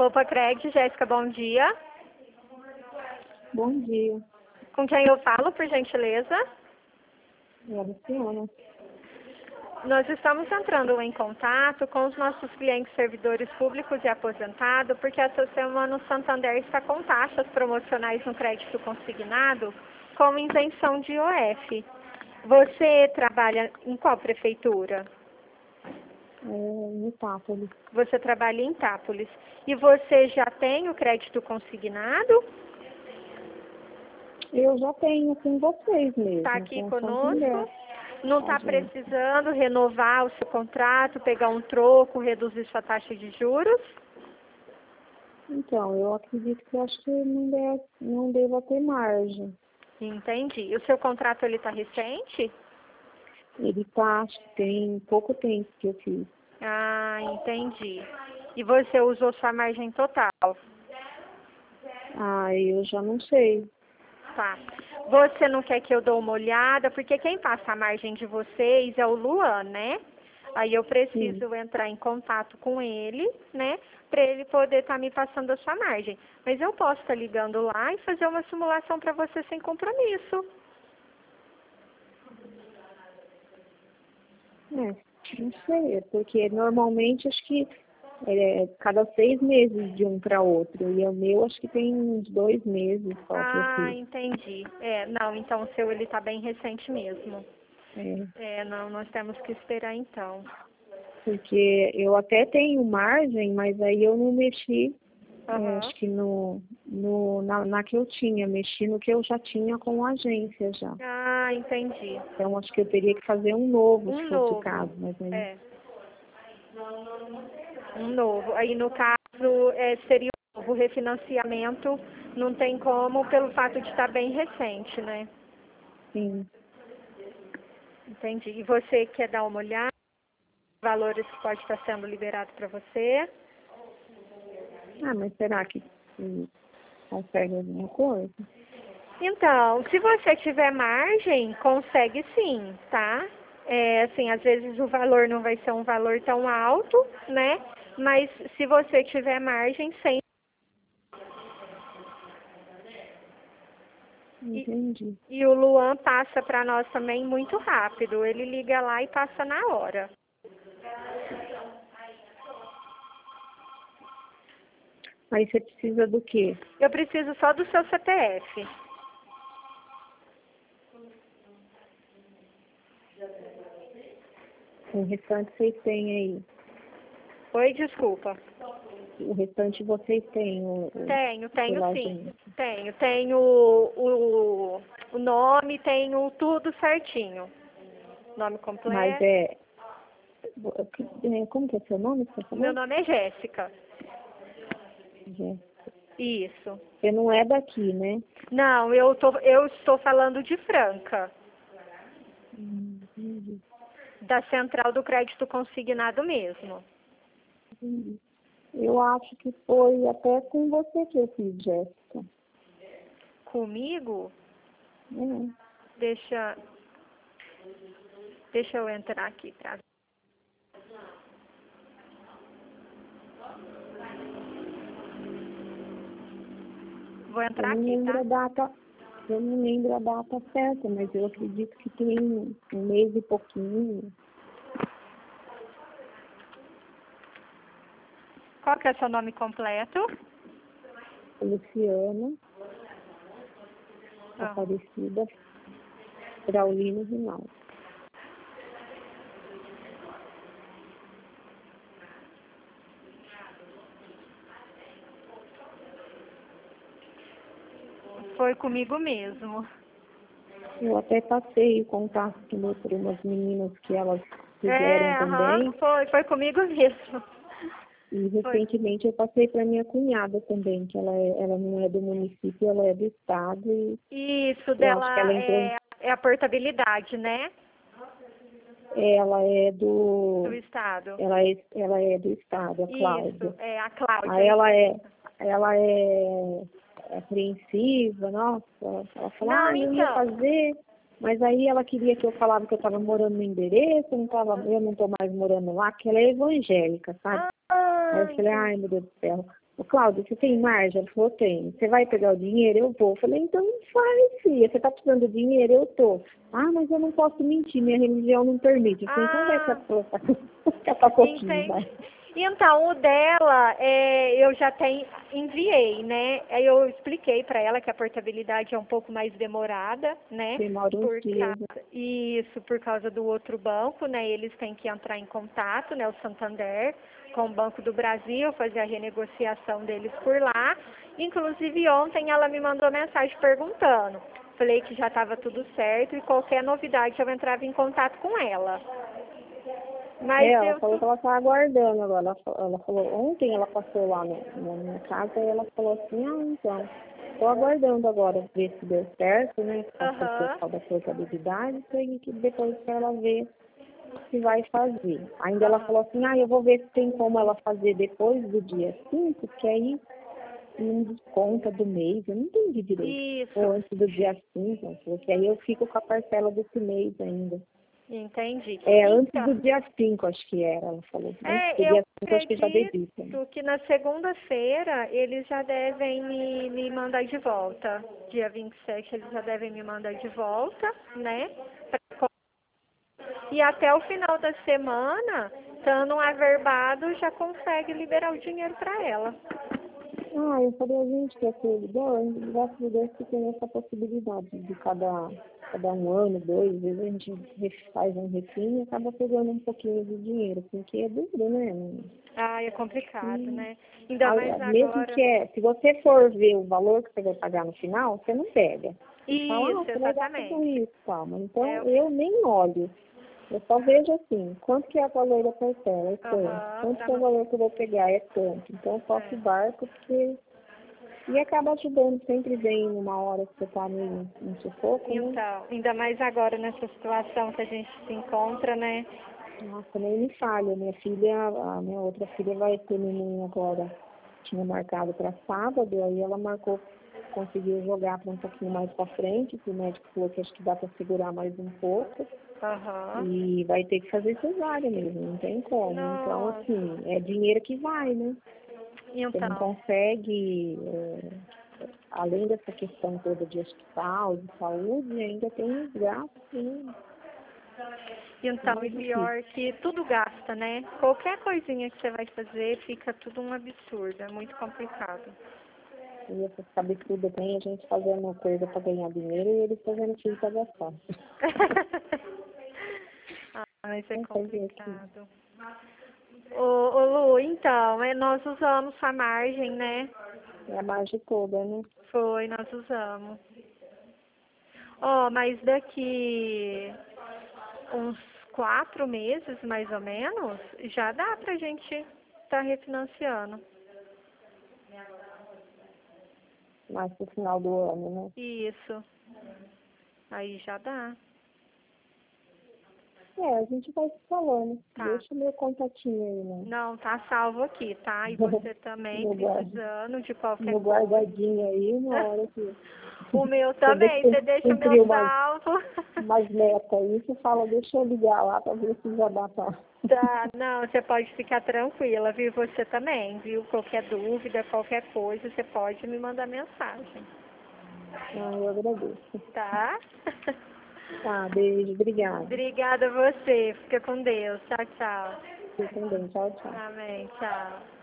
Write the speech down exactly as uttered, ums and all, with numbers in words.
Copa Cred, Jéssica, bom dia. Bom dia. Com quem eu falo, por gentileza? É a Luciana. Nós estamos entrando em contato com os nossos clientes servidores públicos e aposentados, porque essa semana o Santander está com taxas promocionais no crédito consignado com isenção de I O F. Você trabalha em qual prefeitura? É, em Itápolis. Você trabalha em Itápolis. E você já tem o crédito consignado? Eu já tenho com vocês mesmo. Está aqui com o conosco? Santander. Não está precisando renovar o seu contrato, pegar um troco, reduzir sua taxa de juros? Então, eu acredito que acho que não, deve, não deva ter margem. Entendi. E o seu contrato ele está recente? Ele tá, acho que tem pouco tempo que eu fiz. Ah, entendi. E você usou sua margem total? Ah, eu já não sei. Tá. Você não quer que eu dê uma olhada? Porque quem passa a margem de vocês é o Luan, né? Aí eu preciso Sim. entrar em contato com ele, né? Para ele poder estar me passando a sua margem. Mas eu posso estar ligando lá e fazer uma simulação para você sem compromisso. É, não sei, porque normalmente acho que é cada seis meses de um para outro. E o meu acho que tem uns dois meses só que eu Ah, fiz. entendi. É, não, então o seu ele está bem recente mesmo. É. É, não, nós temos que esperar então. Porque eu até tenho margem, mas aí eu não mexi, é, Aham. acho que no, no, na, na que eu tinha, mexi no que eu já tinha com a agência já. Ah, entendi. Então acho que eu teria que fazer um novo, se Um fosse o novo. caso, mas aí, É. Um novo. Aí, no caso, é, seria um novo refinanciamento. Não tem como, pelo fato de estar bem recente, né? sim. Entendi. E você quer dar uma olhada? Valores que pode estar sendo liberado para você? Ah, mas será que, que consegue alguma coisa? Então, se você tiver margem, consegue sim, tá? É, assim, às vezes o valor não vai ser um valor tão alto, né? Mas se você tiver margem, sem. E, Entendi. e o Luan passa para nós também muito rápido. Ele liga lá e passa na hora. Aí você precisa do quê? Eu preciso só do seu C P F. O restante vocês têm aí. Oi, desculpa. O restante vocês têm o, o, Tenho, tenho pela sim. agência. Tenho. Tenho o, o, o nome, tenho tudo certinho. Nome Mas completo. é, é, como que é seu nome, você Meu falou? nome é Jéssica. Jéssica. Isso. Você não é daqui, né? Não, eu, tô, eu estou falando de Franca, Hum, entendi, da Central do Crédito Consignado mesmo. entendi. Eu acho que foi até com você que eu fiz, Jéssica. Comigo? É. Deixa, deixa eu entrar aqui pra Vou Eu entrar não aqui, lembro tá? a data, eu não lembro a data certa, mas eu acredito que tem um mês e pouquinho. Qual que é o seu nome completo? Luciana, Ah, Aparecida, Braulino Rinaldo. foi comigo mesmo. Eu até passei o contato para umas meninas que elas É, fizeram aham, também. foi, foi comigo mesmo. E Foi. recentemente eu passei para minha cunhada também, que ela, é, ela não é do município, ela é do estado. E Isso eu acho que dela ela entrou em, é, é a portabilidade, né? ela é Do do. estado. Ela é, ela é do estado, a Isso, Cláudia. é a Cláudia. Aí ela é, ela é apreensiva, nossa, ela fala, Não, ah, eu ia então. fazer, mas aí ela queria que eu falava que eu estava morando no endereço, eu não tava, eu não estou mais morando lá, que ela é evangélica, sabe? Aí Ah, eu falei, entendi. ai meu Deus do céu. ô Cláudia, você tem margem? Ela falou, tem. Você vai pegar o dinheiro? Eu vou. Eu falei, então faz, filha. Você tá precisando do dinheiro? Eu tô. Ah, mas eu não posso mentir, minha religião não permite. Eu falei, então vai Ah, catar pouquinho, entendi. vai. Então, o dela, é, eu já tenho, enviei, né? Aí eu expliquei para ela que a portabilidade é um pouco mais demorada, né? Demora uns Por dias. causa, isso, por causa do outro banco, né? Eles têm que entrar em contato, né? O Santander, com o Banco do Brasil, fazer a renegociação deles por lá. Inclusive, ontem ela me mandou mensagem perguntando. Falei que já estava tudo certo e qualquer novidade eu entrava em contato com ela. Mas É, ela eu falou que ela tá aguardando agora. Ela, fa- ela falou, ontem ela passou lá no, na minha casa e ela falou assim, ah, então, tô aguardando agora ver se deu certo, né? Passou o Aham. pessoal da portabilidade, e que depois pra ela ver se vai fazer. Ainda ela Aham. falou assim, ah, eu vou ver se tem como ela fazer depois do dia cinco, que aí não desconta do mês. Eu não entendi direito. Ou Isso, antes do dia cinco, porque aí eu fico com a parcela desse mês ainda. entendi. É, antes Então, do dia cinco, acho que era, ela falou. Antes do é, eu dia cinco, acho que já debita. acredito que na segunda-feira eles já devem me, me mandar de volta. Dia vinte e sete eles já devem me mandar de volta, né? Pra- E até o final da semana, estando averbado, já consegue liberar o dinheiro para ela. Ah, eu falei, a gente quer ser ligado, graças a Deus que tem essa possibilidade de cada, cada um ano, dois, às vezes a gente re- faz um refim e acaba pegando um pouquinho de dinheiro, porque é duro, né? Ah, é complicado, Hum. né? Ainda mais Ah, mesmo agora. que é, se você for ver o valor que você vai pagar no final, você não pega. Você fala, ah, Isso, você vai gastar com exatamente. isso, calma. É, Então, eu nem olho. Eu só vejo assim, quanto que é o valor da parcela? É tanto. aham, Quanto pra que é o não. valor que eu vou pegar? É tanto. Então, eu toco o É. barco, porque... E acaba ajudando, sempre vem numa hora que você tá meio em sufoco, né? Então, ainda mais agora nessa situação que a gente se encontra, né? Nossa, nem me falha. Minha filha, a minha outra filha vai ter neném agora. Tinha marcado para sábado, aí ela marcou, conseguiu jogar para um pouquinho mais para frente, que o médico falou que acho que dá para segurar mais um pouco. Aham. E vai ter que fazer cesárea mesmo, não tem como. Então, Nossa. assim, é dinheiro que vai, né? Você não Então, consegue, é, além dessa questão toda de hospital, de saúde, ainda tem os gastos, né? então, Mais e difícil. pior que tudo gasta, né? Qualquer coisinha que você vai fazer fica tudo um absurdo, é muito complicado. E essas cabeçudas tem a gente fazendo coisa para ganhar dinheiro e eles fazendo filho para gastar. Ah, mas é Vamos fazer aqui. complicado. Ô, ô Lu, então, é, nós usamos a margem, né? É a margem toda, né? Foi, nós usamos. Ó, mas daqui uns quatro meses, mais ou menos, já dá pra gente estar refinanciando. Mais pro final do ano, né? Isso. Aí já dá. É, a gente vai se falando. Tá. Deixa o meu contatinho aí, né? Não, tá salvo aqui, tá? E você também meu, guarda, precisando de qualquer meu coisa. guardadinho aí, uma hora que O meu você vê também, que você deixa o meu cumpriu umas, salvo. umas metas aí, você fala, deixa eu ligar lá para ver se já dá pra... Tá, não, você pode ficar tranquila, viu? Você também, viu? Qualquer dúvida, qualquer coisa, você pode me mandar mensagem, Ah, eu agradeço. tá? Tá, beijo, obrigada. Obrigada a você. Fica com Deus. Tchau, tchau. Você também, tchau, tchau. Amém. Tchau.